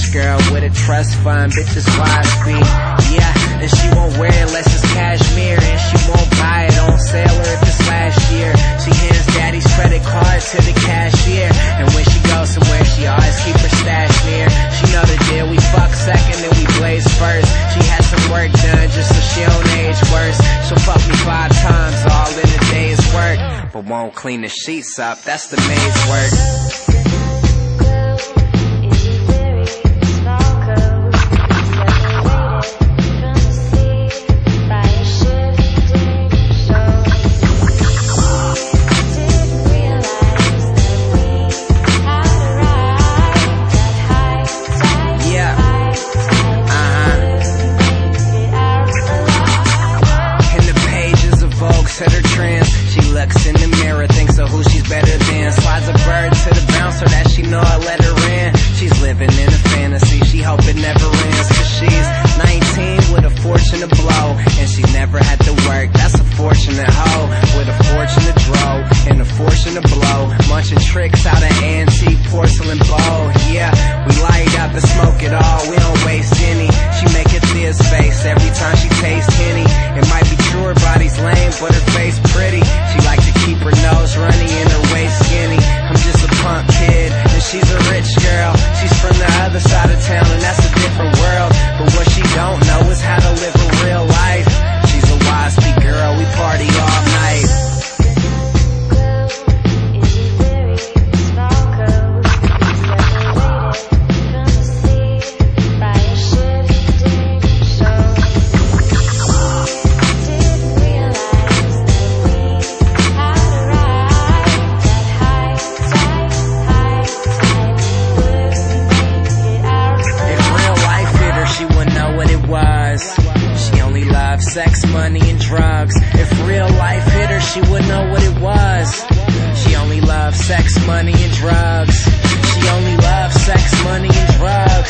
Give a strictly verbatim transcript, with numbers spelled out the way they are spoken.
rich girl with a trust fund, bitches wise speed. Yeah, and she won't wear it unless it's cashmere, and she won't buy it on sale or if it's last year. She hands daddy's credit card to the cashier, and when she goes somewhere she always keep her stash near. She know the deal, we fuck second and we blaze first. She had some work done just so she don't age worse. She'll fuck me five times all in a day's work, but won't clean the sheets up, that's the maid's work. To her trends, she looks in the mirror, thinks of who she's better than. Slides a bird to the bouncer that she know I let her in. She's living in a fantasy, she hope it never ends. Cause she's nineteen with a fortune to blow, and she never had to work, that's a fortunate hoe. With a fortune to draw, and a fortune to blow. Munching tricks out of antique porcelain bowl. Yeah, we light up and smoke it all, we don't waste any. She make it this face every time she tastes Henny. It might be true her body's lame, but her face pretty. She like to keep her nose runny and her waist skinny. I'm just a punk kid, and she's a rich girl. She's from the other side of town, and that's a different world. But what she don't know is how to live a real life. She's a wise bee girl, we party all night. She only loved sex, money, and drugs. If real life hit her, she wouldn't know what it was. She only loved sex, money, and drugs. She only loved sex, money, and drugs.